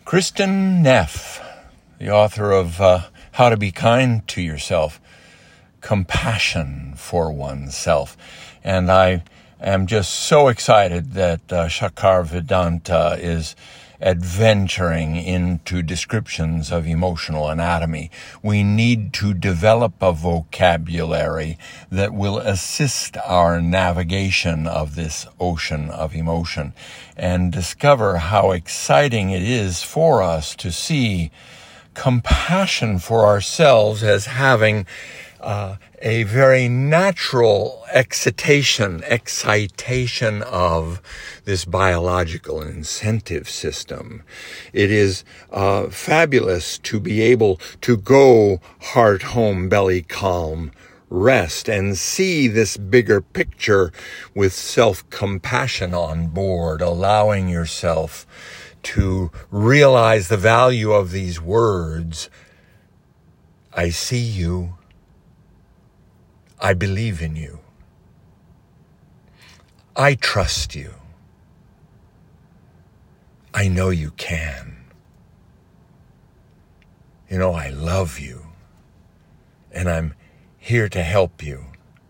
Kristin Neff, the author of How to Be Kind to Yourself, Compassion for Oneself. And I am just so excited that Shakar Vedanta is adventuring into descriptions of emotional anatomy. We need to develop a vocabulary that will assist our navigation of this ocean of emotion and discover how exciting it is for us to see compassion for ourselves as having a very natural excitation of this biological incentive system. It is fabulous to be able to go heart home, belly calm, rest, and see this bigger picture with self-compassion on board, allowing yourself to realize the value of these words. I see you. I believe in you. I trust you. I know you can. You know, I love you. And I'm here to help you.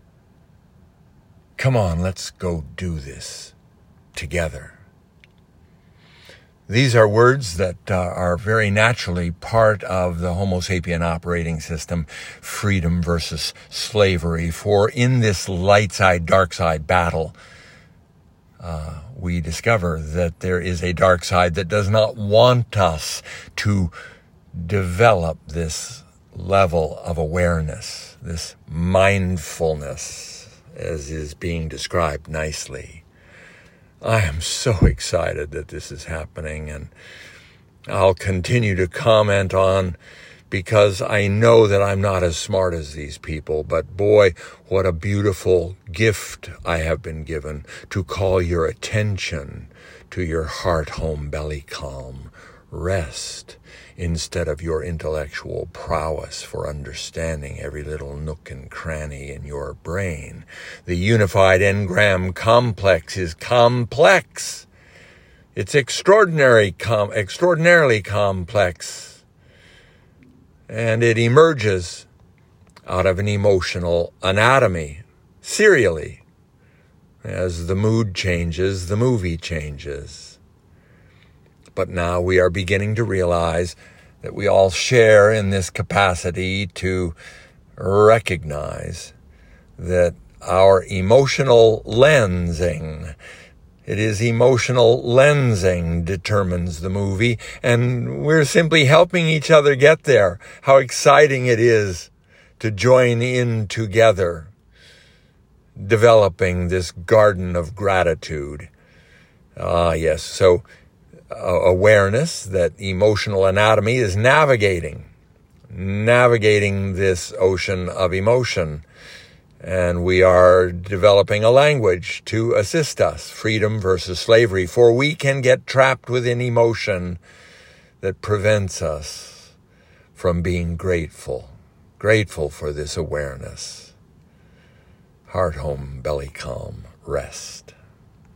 Come on, let's go do this together. These are words that are very naturally part of the Homo sapien operating system, freedom versus slavery. For in this light side, dark side battle, we discover that there is a dark side that does not want us to develop this level of awareness, this mindfulness, as is being described nicely. I am so excited that this is happening, and I'll continue to comment on because I know that I'm not as smart as these people, but boy, what a beautiful gift I have been given to call your attention to your heart home, belly calm, rest, instead of your intellectual prowess for understanding every little nook and cranny in your brain. The unified engram complex is complex. It's extraordinarily complex. And it emerges out of an emotional anatomy, serially. As the mood changes, the movie changes. But now we are beginning to realize that we all share in this capacity to recognize that our emotional lensing, it is emotional lensing determines the movie, and we're simply helping each other get there. How exciting it is to join in together, developing this garden of gratitude. Yes, so awareness that emotional anatomy is navigating this ocean of emotion. And we are developing a language to assist us, freedom versus slavery, for we can get trapped within emotion that prevents us from being grateful for this awareness. Heart home, belly calm, rest.